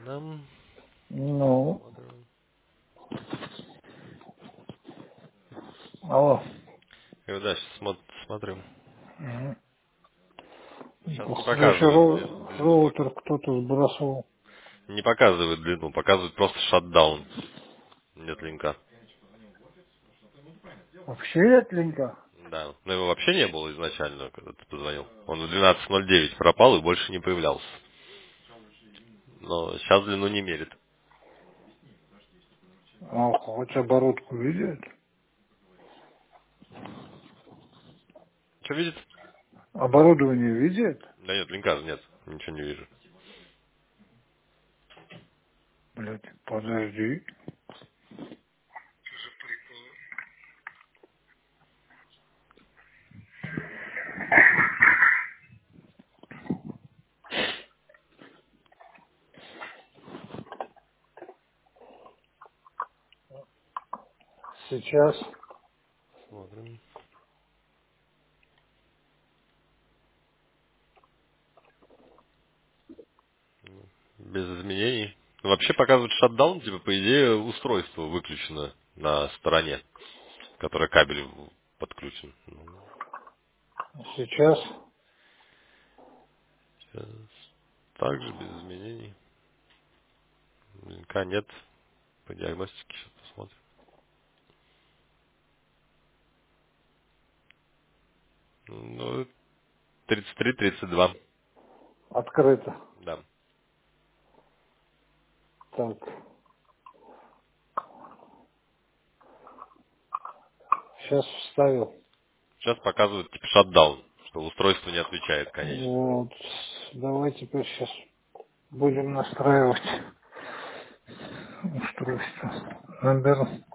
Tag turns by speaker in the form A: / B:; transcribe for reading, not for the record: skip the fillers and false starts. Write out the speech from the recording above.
A: Нам
B: Ну,
A: смотрим.
B: алло.
A: И дальше смотрим.
B: Мгм.
A: Сейчас не
B: Следующий
A: показывает длину,
B: роутер кто-то сбросил.
A: не показывает длину, показывает просто шатдаун. Нет линка.
B: Вообще нет линка.
A: Да. Но его вообще не было изначально, когда ты позвонил. Он в 12:09 пропал и больше не появлялся. Но сейчас длину не мерит.
B: А хоть оборотку видит.
A: Что видит?
B: Оборудование видит.
A: Да нет, линка же нет. Ничего не вижу.
B: Блять, подожди. Сейчас.
A: Смотрим. Без изменений. Ну, вообще показывает шатдаун, типа, по идее, устройство выключено на стороне, которое кабель подключен. Ну,
B: Сейчас.
A: сейчас. Также без изменений. Линка нет. По диагностике сейчас посмотрим. Ну, 33-32.
B: Открыто.
A: Да.
B: Так. Сейчас вставил.
A: Сейчас показывает типа шатдаун, что устройство не отвечает, конечно.
B: Вот. Давай теперь сейчас будем настраивать устройство. Наберу.